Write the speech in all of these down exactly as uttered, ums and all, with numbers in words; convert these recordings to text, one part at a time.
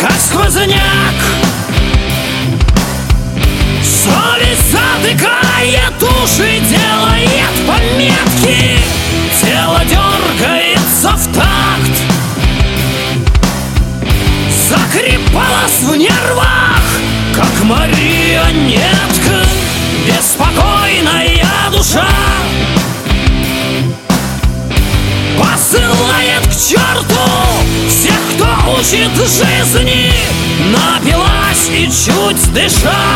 как сквозняк. Совесть затыкает уши, делает пометки. Тело дергается в такт, закрепалась в нервах, как марионетка. Беспокойная душа посылает к черту всех, кто учит жизни. Напилась и чуть дыша,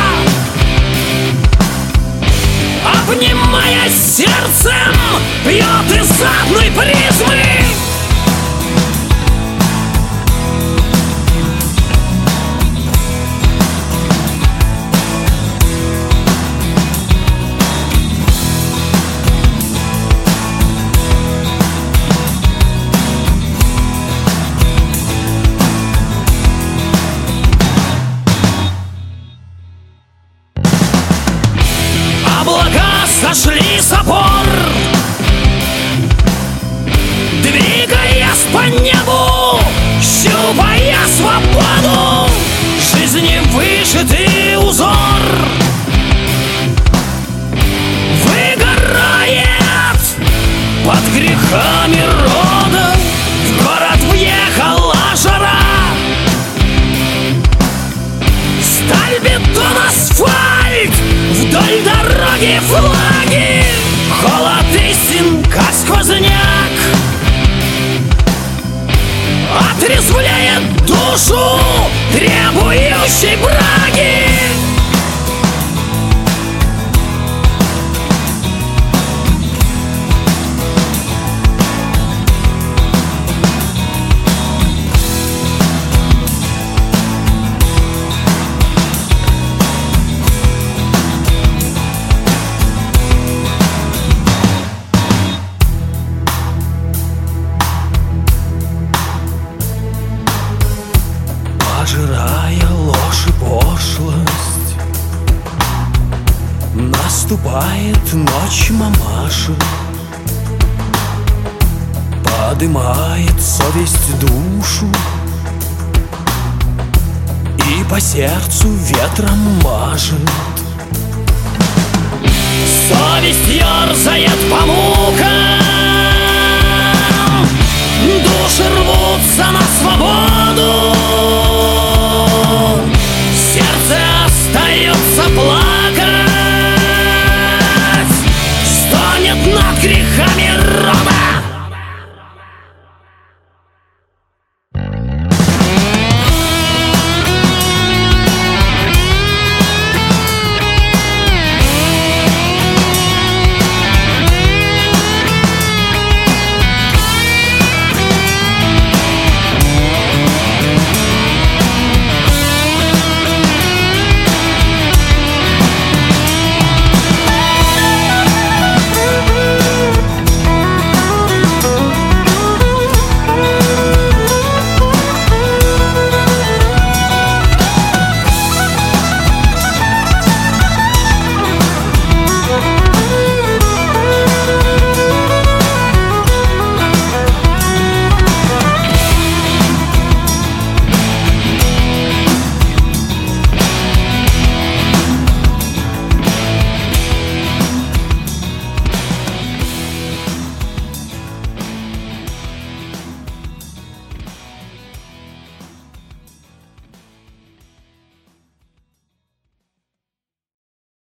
обнимая сердцем, пьет из одной призмы. Облака сошли с опор, двигаясь по небу, щупая свободу. Жизни вышитый узор выгорает под грехами рода. В город въехала жара, сталь, бетон, асфальт, вдоль дороги флаги. Холод истин, как сквозняк, отрезвляет душу, требующей браги. Пожирая ложь и пошлость, наступает ночь мамаши. Подымает совесть душу и по сердцу ветром мажет. Совесть ерзает по мукам, души рвутся на свободу. Сердце остается плакать, стонет над грехами.